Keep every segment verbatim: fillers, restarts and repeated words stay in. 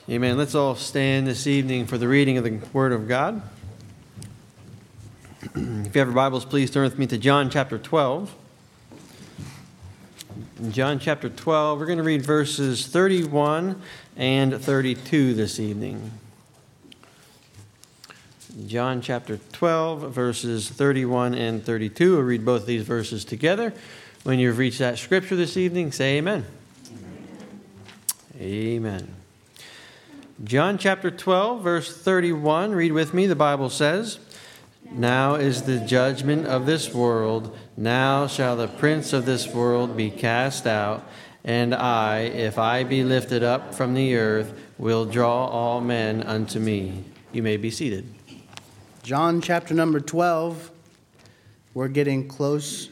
Amen. Let's all stand this evening for the reading of the Word of God. If you have your Bibles, please turn with me to John chapter twelve. In John chapter twelve, we're going to read verses thirty-one and thirty-two this evening. John chapter twelve, verses thirty-one and thirty-two. We'll read both of these verses together. When you've reached that scripture this evening, say amen. Amen. Amen. John chapter twelve, verse thirty-one. Read with me. The Bible says, "Now is the judgment of this world. Now shall the prince of this world be cast out. And I, if I be lifted up from the earth, will draw all men unto me." You may be seated. John chapter number twelve. We're getting close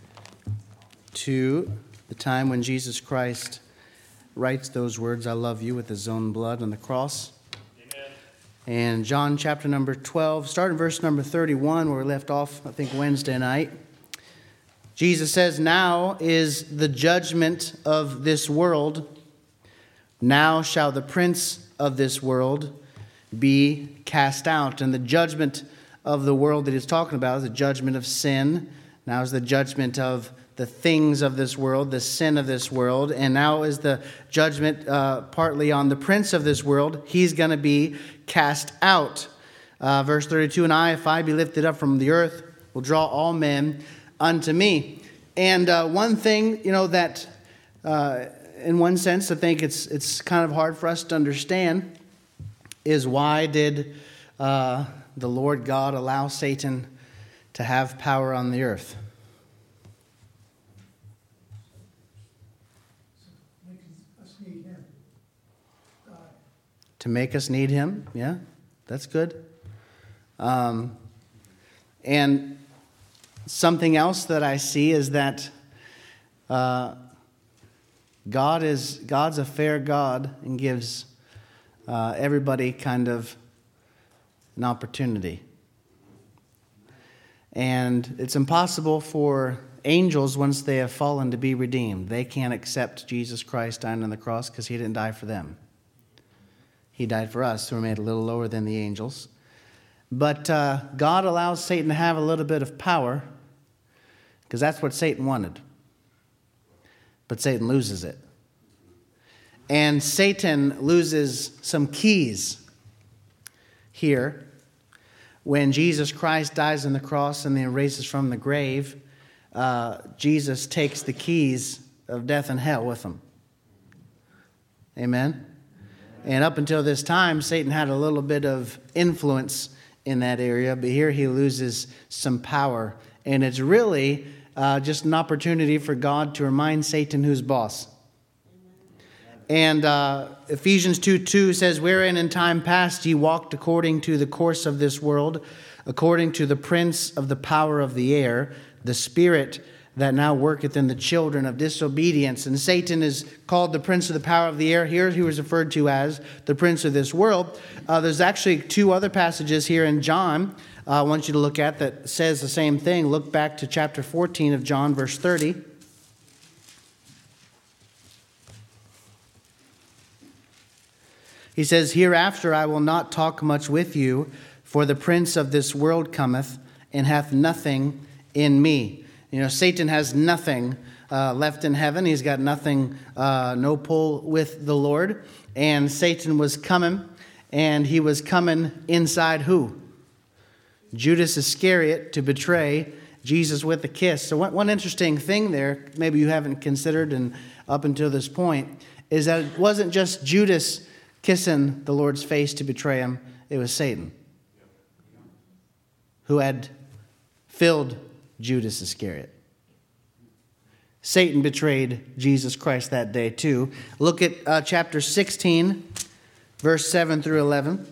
to the time when Jesus Christ writes those words, "I love you," with his own blood on the cross. Amen. And John chapter number twelve, starting verse number thirty-one, where we left off, I think, Wednesday night. Jesus says, "Now is the judgment of this world. Now shall the prince of this world be cast out." And the judgment of the world that he's talking about is the judgment of sin. Now is the judgment of the things of this world, the sin of this world. And now is the judgment uh, partly on the prince of this world. He's going to be cast out. Uh, verse thirty-two, "And I, if I be lifted up from the earth, will draw all men unto me." And uh, one thing, you know, that uh, in one sense, I think it's it's kind of hard for us to understand is why did uh, the Lord God allow Satan to have power on the earth? To make us need him. Yeah, that's good. Um, and something else that I see is that uh, God is God's a fair God and gives uh, everybody kind of an opportunity. And it's impossible for angels, once they have fallen, to be redeemed. They can't accept Jesus Christ dying on the cross because he didn't die for them. He died for us, so we're made a little lower than the angels. But uh, God allows Satan to have a little bit of power because that's what Satan wanted. But Satan loses it. And Satan loses some keys here. When Jesus Christ dies on the cross and then raises from the grave, uh, Jesus takes the keys of death and hell with him. Amen? And up until this time, Satan had a little bit of influence in that area, but here he loses some power. And it's really uh, just an opportunity for God to remind Satan who's boss. And uh, Ephesians two two says, "Wherein in time past ye walked according to the course of this world, according to the prince of the power of the air, the spirit that now worketh in the children of disobedience." And Satan is called the prince of the power of the air. Here he was referred to as the prince of this world. Uh, there's actually two other passages here in John uh, I want you to look at that says the same thing. Look back to chapter fourteen of John, verse thirty. He says, "Hereafter I will not talk much with you, for the prince of this world cometh, and hath nothing in me." You know, Satan has nothing uh, left in heaven. He's got nothing, uh, no pull with the Lord. And Satan was coming, and he was coming inside who? Judas Iscariot, to betray Jesus with a kiss. So one, one interesting thing there, maybe you haven't considered and up until this point, is that it wasn't just Judas kissing the Lord's face to betray him. It was Satan who had filled Judas Iscariot. Satan betrayed Jesus Christ that day too. Look at uh, chapter sixteen, verse seven through eleven.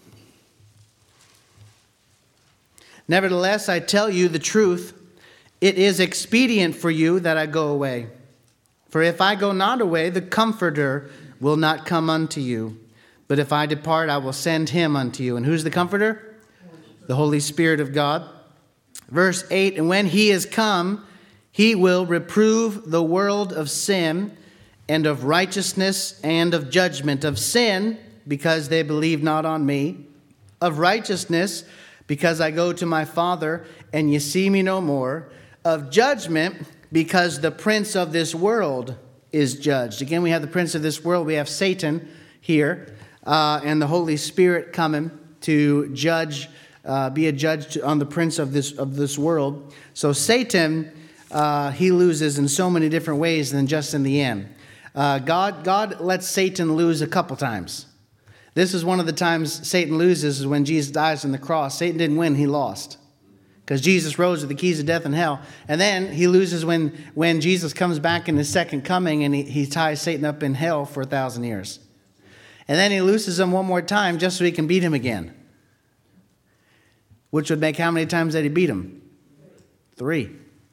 "Nevertheless, I tell you the truth. It is expedient for you that I go away. For if I go not away, the Comforter will not come unto you. But if I depart, I will send him unto you." And who's the Comforter? The Holy Spirit of God. Verse eight, "And when he is come, he will reprove the world of sin and of righteousness and of judgment. Of sin, because they believe not on me. Of righteousness, because I go to my Father, and ye see me no more. Of judgment, because the prince of this world is judged. Again, we have the prince of this world. We have Satan here, uh, and the Holy Spirit coming to judge, uh, be a judge to, on the prince of this of this world. So Satan, uh, he loses in so many different ways than just in the end. Uh, God, God lets Satan lose a couple times. This is one of the times Satan loses, is when Jesus dies on the cross. Satan didn't win, he lost. Because Jesus rose with the keys of death and hell. And then he loses when, when Jesus comes back in his second coming, and he, he ties Satan up in hell for a thousand years. And then he looses him one more time just so he can beat him again. Which would make how many times that he beat him? Three.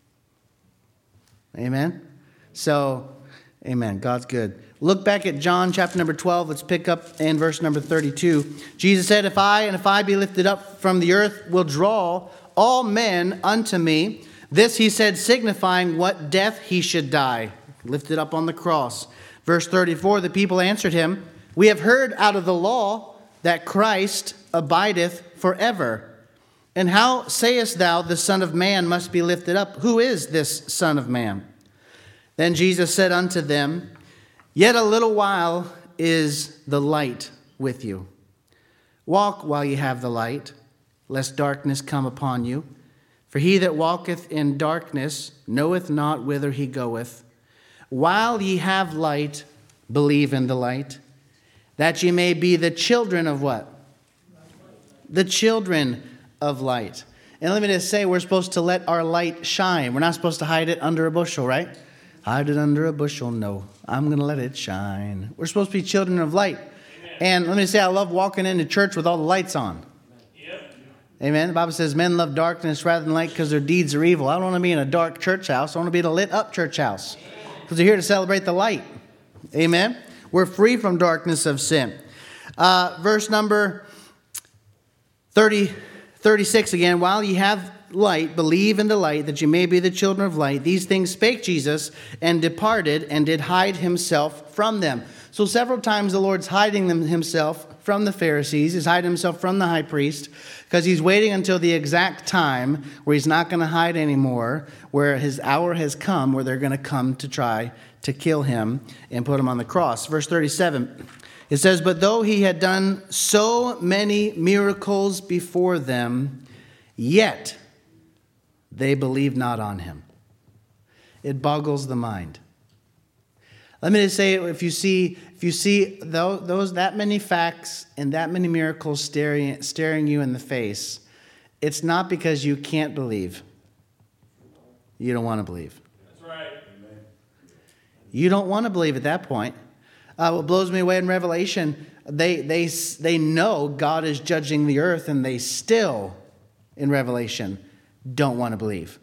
Amen? So, amen. God's good. Look back at John chapter number twelve. Let's pick up in verse number thirty-two. Jesus said, If I and if I be lifted up from the earth, will draw all men unto me. This he said, signifying what death he should die. Lifted up on the cross. Verse thirty-four, the people answered him, We have heard out of the law that Christ abideth forever. And how sayest thou, the Son of Man must be lifted up? Who is this Son of Man? Then Jesus said unto them, Yet a little while is the light with you. Walk while ye have the light, lest darkness come upon you. For he that walketh in darkness knoweth not whither he goeth. While ye have light, believe in the light, that ye may be the children of what? The children of light. And let me just say, we're supposed to let our light shine. We're not supposed to hide it under a bushel, right? Hide it under a bushel. No, I'm going to let it shine. We're supposed to be children of light. Amen. And let me say, I love walking into church with all the lights on. Yep. Amen. The Bible says men love darkness rather than light because their deeds are evil. I don't want to be in a dark church house. I want to be in a lit up church house. Because we're here to celebrate the light. Amen. We're free from darkness of sin. Uh, verse number thirty, thirty-six again. While ye have light, believe in the light, that you may be the children of light. These things spake Jesus, and departed, and did hide himself from them. So several times the Lord's hiding them himself from the Pharisees. He's hiding himself from the high priest, because he's waiting until the exact time where he's not going to hide anymore, where his hour has come, where they're going to come to try to kill him and put him on the cross. Verse thirty-seven, it says, But though he had done so many miracles before them, yet they believe not on him. It boggles the mind. Let me just say, if you see, if you see those, those that many facts and that many miracles staring staring you in the face, it's not because you can't believe. You don't want to believe. That's right. You don't want to believe at that point. Uh, what blows me away in Revelation, they they they know God is judging the earth, and they still, in Revelation, don't want to believe.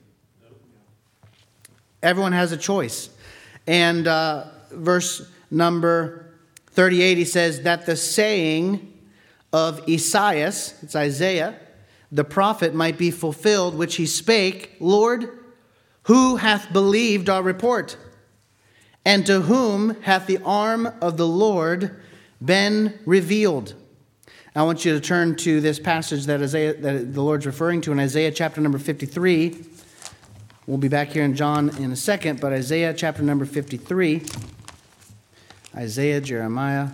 Everyone has a choice. And uh, verse number thirty-eight, he says that the saying of Esaias, it's Isaiah, the prophet, might be fulfilled, which he spake, Lord, who hath believed our report? And to whom hath the arm of the Lord been revealed? I want you to turn to this passage that Isaiah, that the Lord's referring to in Isaiah chapter number fifty-three. We'll be back here in John in a second, but Isaiah chapter number fifty-three. Isaiah, Jeremiah.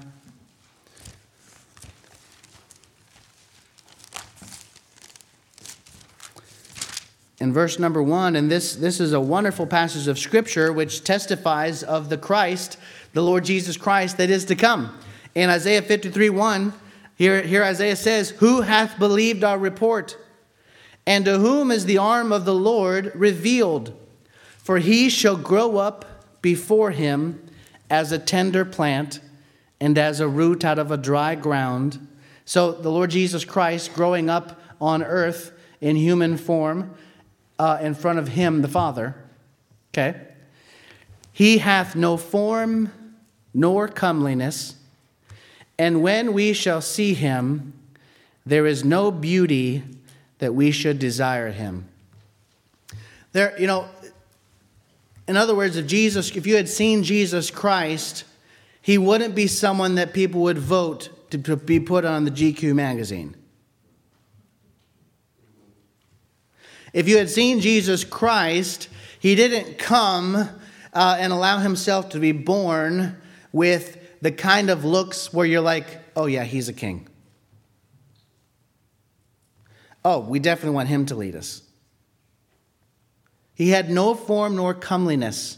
In verse number one, and this, this is a wonderful passage of Scripture which testifies of the Christ, the Lord Jesus Christ, that is to come. In Isaiah fifty-three, one, Here, here Isaiah says, Who hath believed our report? And to whom is the arm of the Lord revealed? For he shall grow up before him as a tender plant, and as a root out of a dry ground. So the Lord Jesus Christ growing up on earth in human form, uh, in front of him, the Father. Okay. He hath no form nor comeliness, and when we shall see him, there is no beauty that we should desire him. There, you know, in other words, if Jesus, if you had seen Jesus Christ, he wouldn't be someone that people would vote to, to be put on the G Q magazine. If you had seen Jesus Christ, he didn't come uh, and allow himself to be born with the kind of looks where you're like, oh yeah, he's a king. Oh, we definitely want him to lead us. He had no form nor comeliness.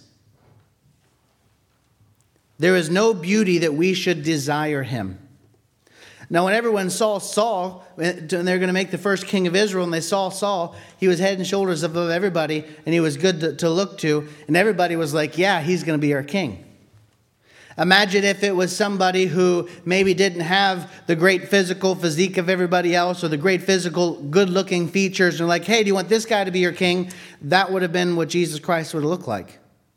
There is no beauty that we should desire him. Now, when everyone saw Saul, and they're going to make the first king of Israel, and they saw Saul, he was head and shoulders above everybody, and he was good to, to look to, and everybody was like, yeah, he's going to be our king. Imagine if it was somebody who maybe didn't have the great physical physique of everybody else or the great physical good-looking features. And like, hey, do you want this guy to be your king? That would have been what Jesus Christ would have looked like.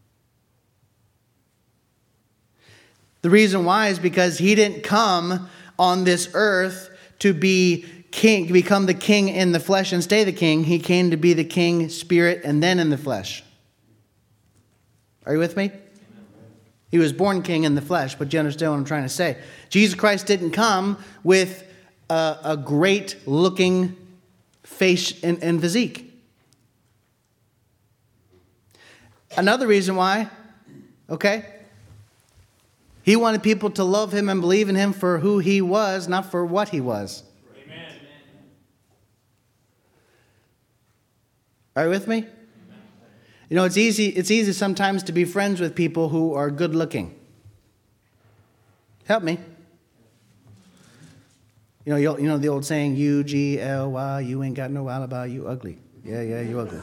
The reason why is because he didn't come on this earth to be king, to become the king in the flesh and stay the king. He came to be the king spirit and then in the flesh. Are you with me? He was born king in the flesh, but you understand what I'm trying to say. Jesus Christ didn't come with a, a great-looking face and, and physique. Another reason why, okay? He wanted people to love him and believe in him for who he was, not for what he was. Amen. Are you with me? You know, it's easy, it's easy sometimes to be friends with people who are good looking. Help me. You know, you, you know the old saying, U G L Y, you ain't got no alibi, you ugly. Yeah, yeah, you ugly.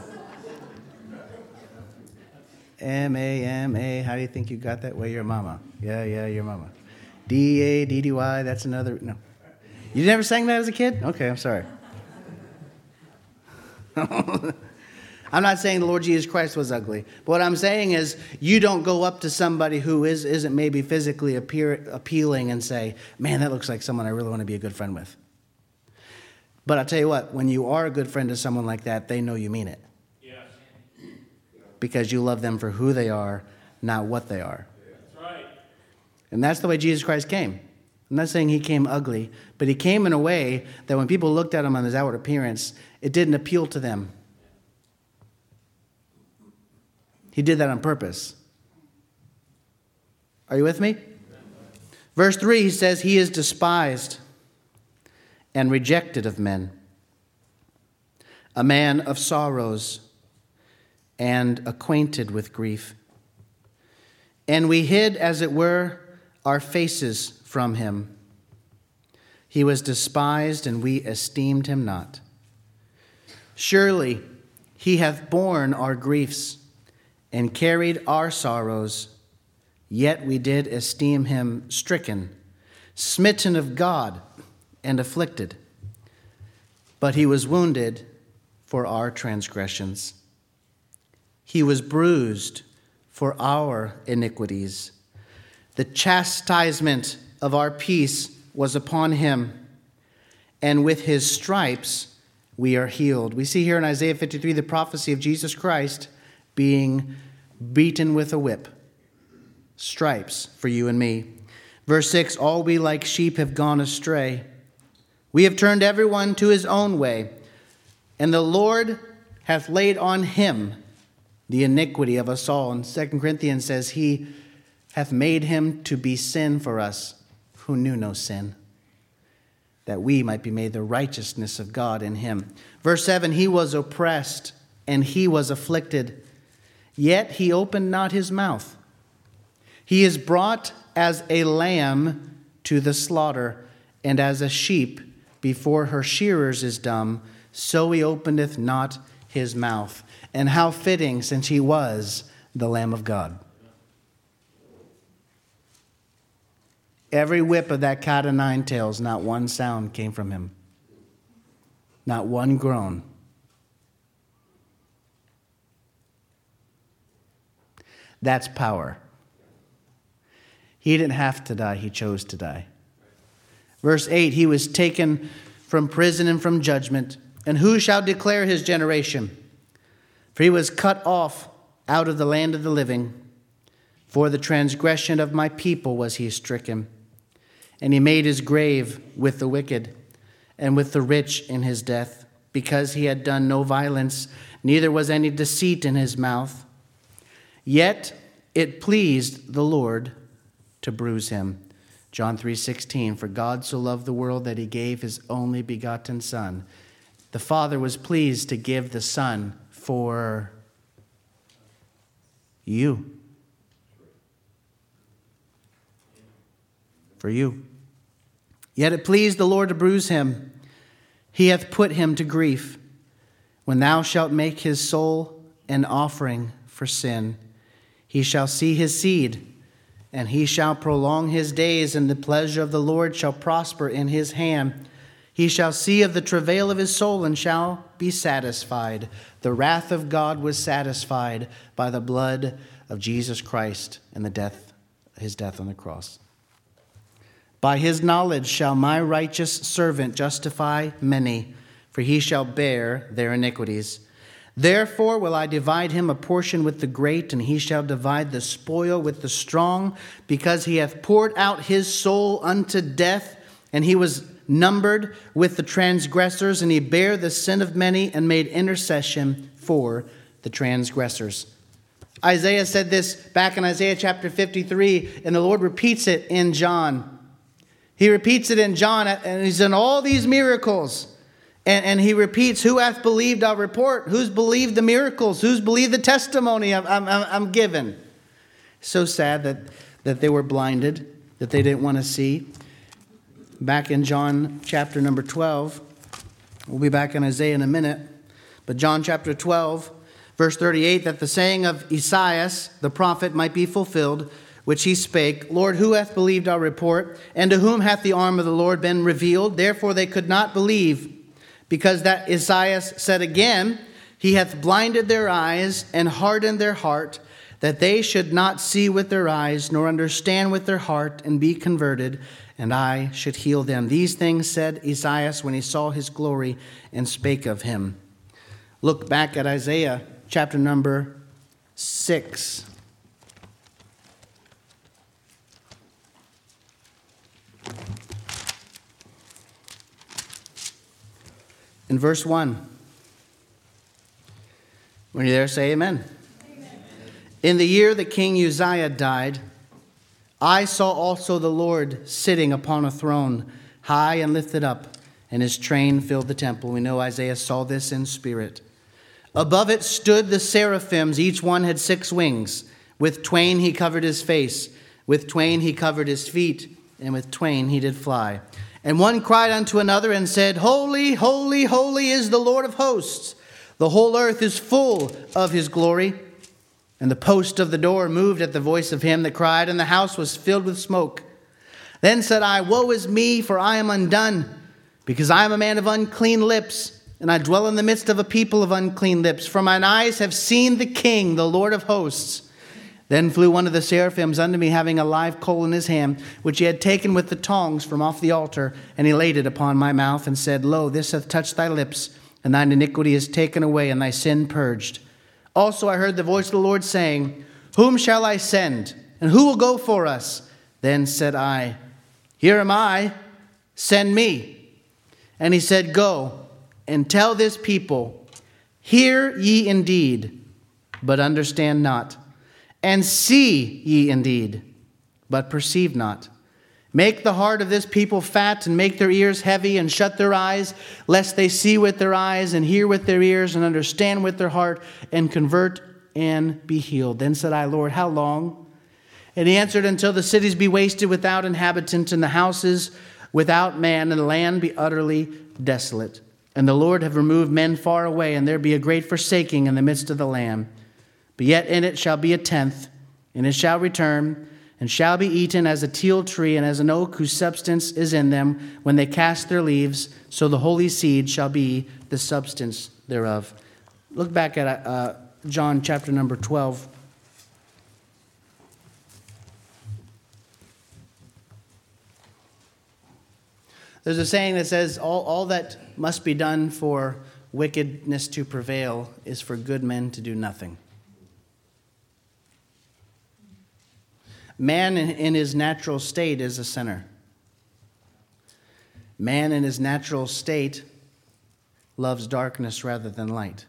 M A M A, how do you think you got that way? Your mama. Yeah, yeah, your mama. D A D D Y, that's another, no. You never sang that as a kid? Okay, I'm sorry. I'm not saying the Lord Jesus Christ was ugly. But what I'm saying is you don't go up to somebody who is, isn't maybe physically appear, appealing and say, man, that looks like someone I really want to be a good friend with. But I'll tell you what, when you are a good friend to someone like that, they know you mean it. Yes. Because you love them for who they are, not what they are. That's right. And that's the way Jesus Christ came. I'm not saying he came ugly, but he came in a way that when people looked at him on his outward appearance, it didn't appeal to them. He did that on purpose. Are you with me? Verse three, he says, he is despised and rejected of men, a man of sorrows and acquainted with grief. And we hid, as it were, our faces from him. He was despised, and we esteemed him not. Surely he hath borne our griefs and carried our sorrows, yet we did esteem him stricken, smitten of God, and afflicted. But he was wounded for our transgressions. He was bruised for our iniquities. The chastisement of our peace was upon him, and with his stripes we are healed. We see here in Isaiah fifty-three the prophecy of Jesus Christ being beaten with a whip. Stripes for you and me. Verse six, all we like sheep have gone astray. We have turned everyone to his own way, and the Lord hath laid on him the iniquity of us all. And Second Corinthians says, he hath made him to be sin for us who knew no sin, that we might be made the righteousness of God in him. Verse seven, he was oppressed and he was afflicted, yet he opened not his mouth. He is brought as a lamb to the slaughter, and as a sheep before her shearers is dumb, so he openeth not his mouth. And how fitting, since he was the Lamb of God. Every whip of that cat o' nine tails, not one sound came from him. Not one groan. That's power. He didn't have to die, he chose to die. Verse eight, he was taken from prison and from judgment. And who shall declare his generation? For he was cut off out of the land of the living. For the transgression of my people was he stricken. And he made his grave with the wicked and with the rich in his death, because he had done no violence, neither was any deceit in his mouth. Yet it pleased the Lord to bruise him. John three sixteen, for God so loved the world that he gave his only begotten Son. The Father was pleased to give the Son for you. For you. Yet it pleased the Lord to bruise him. He hath put him to grief. When thou shalt make his soul an offering for sin, he shall see his seed, and he shall prolong his days, and the pleasure of the Lord shall prosper in his hand. He shall see of the travail of his soul, and shall be satisfied. The wrath of God was satisfied by the blood of Jesus Christ and the death, his death on the cross. By his knowledge shall my righteous servant justify many, for he shall bear their iniquities. Therefore will I divide him a portion with the great, and he shall divide the spoil with the strong, because he hath poured out his soul unto death, and he was numbered with the transgressors, and he bare the sin of many, and made intercession for the transgressors. Isaiah said this back in Isaiah chapter fifty-three, and the Lord repeats it in John. He repeats it in John, and he's done all these miracles. And, and he repeats, who hath believed our report? Who's believed the miracles? Who's believed the testimony I'm, I'm, I'm given? So sad that, that they were blinded, that they didn't want to see. Back in John chapter number twelve, we'll be back in Isaiah in a minute, but John chapter twelve, verse thirty-eight, that the saying of Esaias, the prophet, might be fulfilled, which he spake, Lord, who hath believed our report? And to whom hath the arm of the Lord been revealed? Therefore they could not believe, because that Esaias said again, he hath blinded their eyes and hardened their heart, that they should not see with their eyes, nor understand with their heart, and be converted, and I should heal them. These things said Esaias when he saw his glory and spake of him. Look back at Isaiah chapter number six. In verse one. When you're there, say amen. Amen. In the year that King Uzziah died, I saw also the Lord sitting upon a throne, high and lifted up, and his train filled the temple. We know Isaiah saw this in spirit. Above it stood the seraphims. Each one had six wings. With twain he covered his face. With twain he covered his feet. And with twain he did fly. And one cried unto another and said, Holy, holy, holy is the Lord of hosts. The whole earth is full of his glory. And the post of the door moved at the voice of him that cried, and the house was filled with smoke. Then said I, Woe is me, for I am undone, because I am a man of unclean lips, and I dwell in the midst of a people of unclean lips. For mine eyes have seen the King, the Lord of hosts. Then flew one of the seraphims unto me, having a live coal in his hand, which he had taken with the tongs from off the altar, and he laid it upon my mouth, and said, Lo, this hath touched thy lips, and thine iniquity is taken away, and thy sin purged. Also I heard the voice of the Lord saying, Whom shall I send, and who will go for us? Then said I, Here am I, send me. And he said, Go, and tell this people, Hear ye indeed, but understand not. And see ye indeed, but perceive not. Make the heart of this people fat, and make their ears heavy, and shut their eyes, lest they see with their eyes, and hear with their ears, and understand with their heart, and convert and be healed. Then said I, Lord, how long? And he answered, Until the cities be wasted without inhabitant, and the houses without man, and the land be utterly desolate. And the Lord have removed men far away, and there be a great forsaking in the midst of the land. But yet in it shall be a tenth, and it shall return, and shall be eaten as a teil tree, and as an oak whose substance is in them, when they cast their leaves, so the holy seed shall be the substance thereof. Look back at uh, John chapter number twelve. There's a saying that says, all, all that must be done for wickedness to prevail is for good men to do nothing. Man in his natural state is a sinner. Man in his natural state loves darkness rather than light.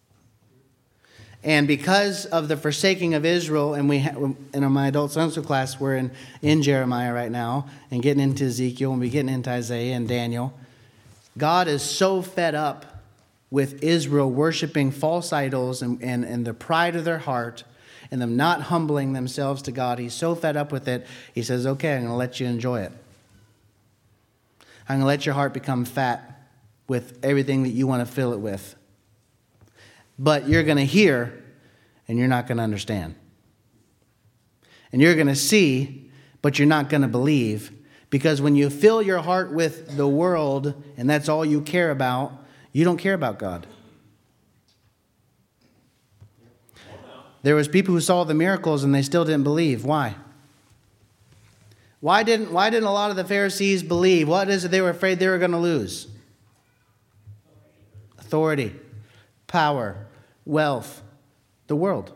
And because of the forsaking of Israel, and we ha- in my adult Sunday school class, we're in, in Jeremiah right now, and getting into Ezekiel, and we're getting into Isaiah and Daniel. God is so fed up with Israel worshiping false idols and, and, and the pride of their heart, and them not humbling themselves to God. He's so fed up with it, he says, okay, I'm going to let you enjoy it. I'm going to let your heart become fat with everything that you want to fill it with. But you're going to hear, and you're not going to understand. And you're going to see, but you're not going to believe. Because when you fill your heart with the world, and that's all you care about, you don't care about God. There was people who saw the miracles, and they still didn't believe. Why? Why didn't, why didn't a lot of the Pharisees believe? What is it they were afraid they were going to lose? Authority, power, wealth, the world.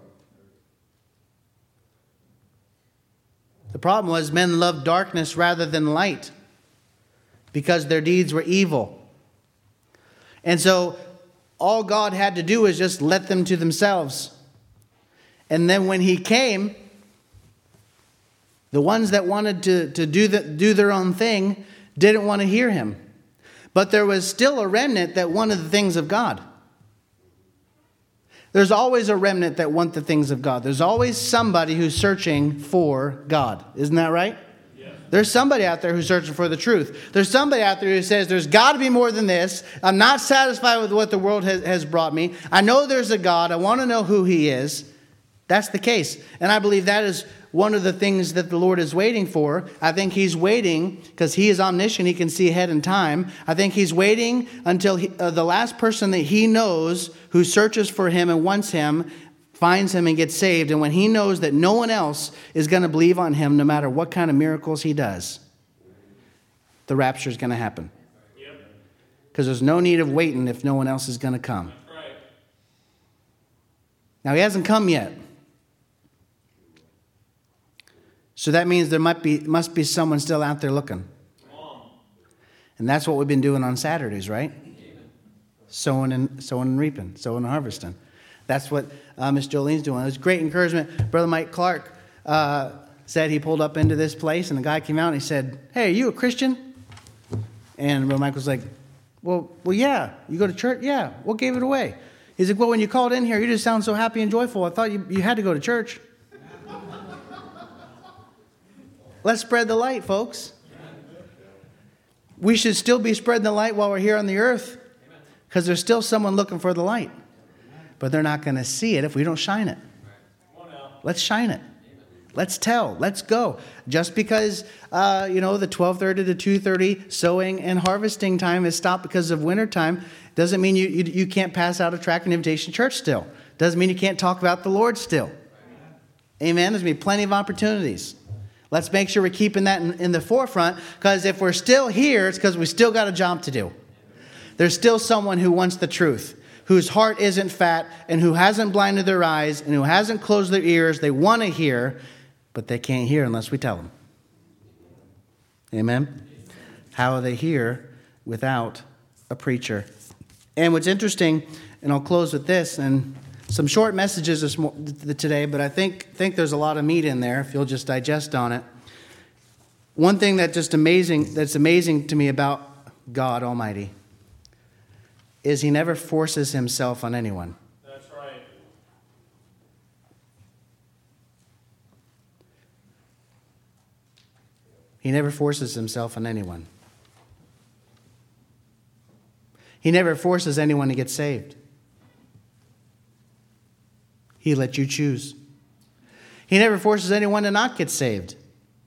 The problem was men loved darkness rather than light because their deeds were evil. And so all God had to do was just let them to themselves. And then when he came, the ones that wanted to, to do, the, do their own thing didn't want to hear him. But there was still a remnant that wanted the things of God. There's always a remnant that want the things of God. There's always somebody who's searching for God. Isn't that right? Yeah. There's somebody out there who's searching for the truth. There's somebody out there who says, there's got to be more than this. I'm not satisfied with what the world has, has brought me. I know there's a God. I want to know who he is. That's the case. And I believe that is one of the things that the Lord is waiting for. I think he's waiting because he is omniscient. He can see ahead in time. I think he's waiting until he, uh, the last person that he knows who searches for him and wants him finds him and gets saved. And when he knows that no one else is going to believe on him, no matter what kind of miracles he does, the rapture is going to happen. Because there's no need of waiting if no one else is going to come. Now, he hasn't come yet. So that means there might be must be someone still out there looking. And that's what we've been doing on Saturdays, right? Sowing and sowing and reaping, sowing and harvesting. That's what uh, Miss Jolene's doing. It was great encouragement. Brother Mike Clark uh, said he pulled up into this place, and the guy came out and he said, "Hey, are you a Christian?" And Brother Mike was like, "Well, well, yeah. You go to church? Yeah. What gave it away?" He's like, "Well, when you called in here, you just sound so happy and joyful. I thought you, you had to go to church." Let's spread the light, folks. We should still be spreading the light while we're here on the earth, because there's still someone looking for the light. But they're not going to see it if we don't shine it. Let's shine it. Let's tell. Let's go. Just because, uh, you know, the twelve thirty to two thirty sowing and harvesting time is stopped because of winter time doesn't mean you, you, you can't pass out a tract and invitation church still. Doesn't mean you can't talk about the Lord still. Amen. There's going to be plenty of opportunities. Let's make sure we're keeping that in, in the forefront, because if we're still here, it's because we still got a job to do. There's still someone who wants the truth, whose heart isn't fat, and who hasn't blinded their eyes, and who hasn't closed their ears. They want to hear, but they can't hear unless we tell them. Amen? How will they hear without a preacher? And what's interesting, and I'll close with this, and some short messages this mo- today, but I think think there's a lot of meat in there if you'll just digest on it. One thing that just amazing that's amazing to me about God Almighty is he never forces himself on anyone. That's right. He never forces himself on anyone. He never forces anyone to get saved. He let you choose. He never forces anyone to not get saved.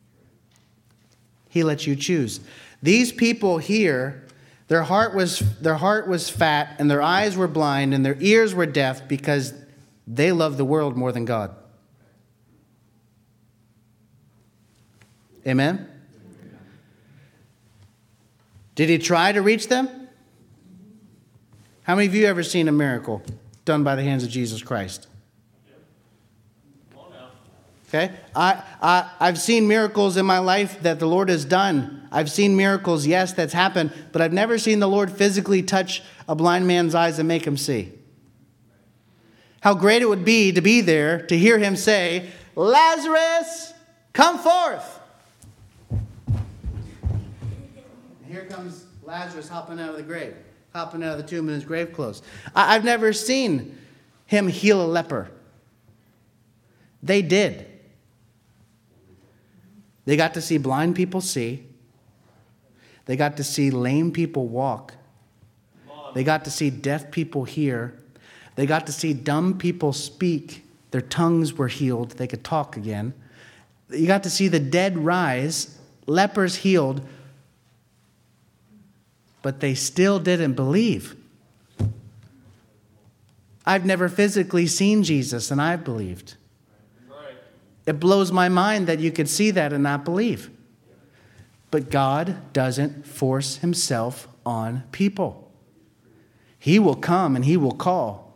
He lets you choose. These people here, their heart was their heart was fat, and their eyes were blind, and their ears were deaf because they love the world more than God. Amen? Did he try to reach them? How many of you ever seen a miracle done by the hands of Jesus Christ? Okay? I, I, I've seen miracles in my life that the Lord has done. I've seen miracles, yes, that's happened, but I've never seen the Lord physically touch a blind man's eyes and make him see. How great it would be to be there, to hear him say, Lazarus, come forth. And here comes Lazarus hopping out of the grave, hopping out of the tomb in his grave clothes. I, I've never seen him heal a leper. They did. They got to see blind people see. They got to see lame people walk. They got to see deaf people hear. They got to see dumb people speak. Their tongues were healed. They could talk again. You got to see the dead rise, lepers healed, but they still didn't believe. I've never physically seen Jesus, and I've believed. It blows my mind that you could see that and not believe. But God doesn't force himself on people. He will come and he will call.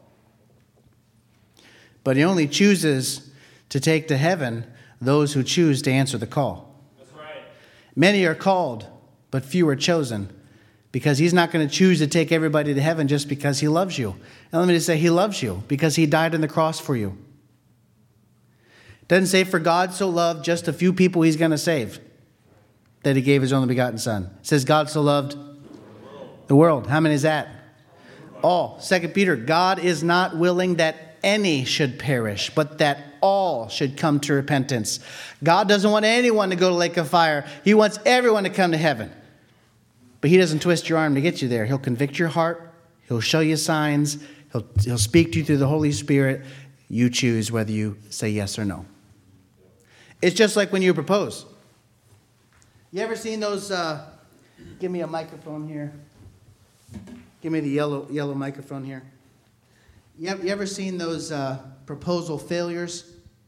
But he only chooses to take to heaven those who choose to answer the call. That's right. Many are called, but few are chosen. Because he's not going to choose to take everybody to heaven just because he loves you. And let me just say, he loves you because he died on the cross for you. Doesn't say for God so loved just a few people he's going to save, that he gave his only begotten son. It says God so loved the world. How many is that? All. Second Peter, God is not willing that any should perish, but that all should come to repentance. God doesn't want anyone to go to the lake of fire. He wants everyone to come to heaven. But he doesn't twist your arm to get you there. He'll convict your heart. He'll show you signs. He'll, he'll speak to you through the Holy Spirit. You choose whether you say yes or no. It's just like when you propose. You ever seen those, uh, give me a microphone here. Give me the yellow yellow microphone here. You ever, you ever seen those uh, proposal failures?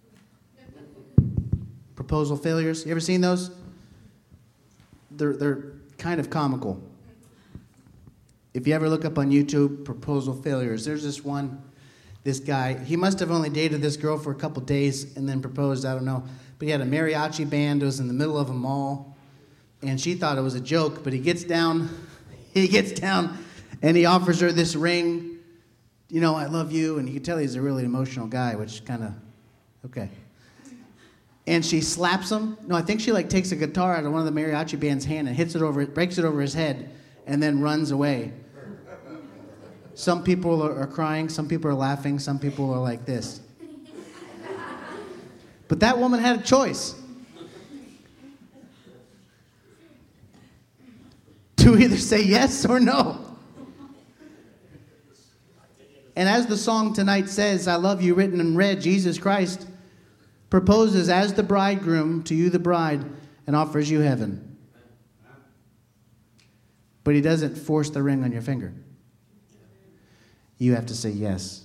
Proposal failures? You ever seen those? They're, they're kind of comical. If you ever look up on YouTube, proposal failures, there's this one, this guy, he must have only dated this girl for a couple days and then proposed, I don't know. But he had a mariachi band, it was in the middle of a mall, and she thought it was a joke, but he gets down, he gets down, and he offers her this ring, you know, I love you, and you can tell he's a really emotional guy, which kind of, okay. And she slaps him. No, I think she like takes a guitar out of one of the mariachi band's hand and hits it over, breaks it over his head, and then runs away. Some people are, are crying, some people are laughing, some people are like this. But that woman had a choice. To either say yes or no. And as the song tonight says, I love you written in red, Jesus Christ proposes as the bridegroom to you, the bride, and offers you heaven. But he doesn't force the ring on your finger. You have to say yes.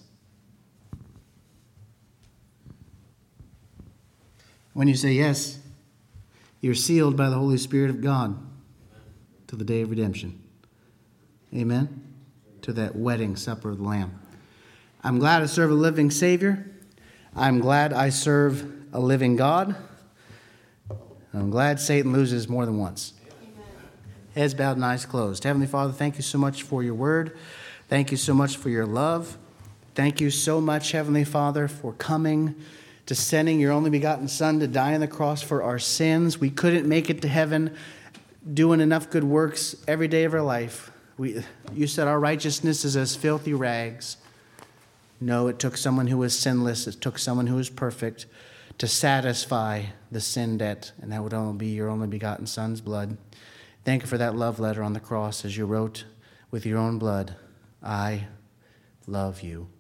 When you say yes, you're sealed by the Holy Spirit of God to the day of redemption. Amen? To that wedding supper of the Lamb. I'm glad I serve a living Savior. I'm glad I serve a living God. I'm glad Satan loses more than once. Amen. Heads bowed and eyes closed. Heavenly Father, thank you so much for your word. Thank you so much for your love. Thank you so much, Heavenly Father, for coming, to sending your only begotten Son to die on the cross for our sins. We couldn't make it to heaven doing enough good works every day of our life. We, you said our righteousness is as filthy rags. No, it took someone who was sinless. It took someone who was perfect to satisfy the sin debt, and that would only be your only begotten Son's blood. Thank you for that love letter on the cross as you wrote with your own blood, I love you.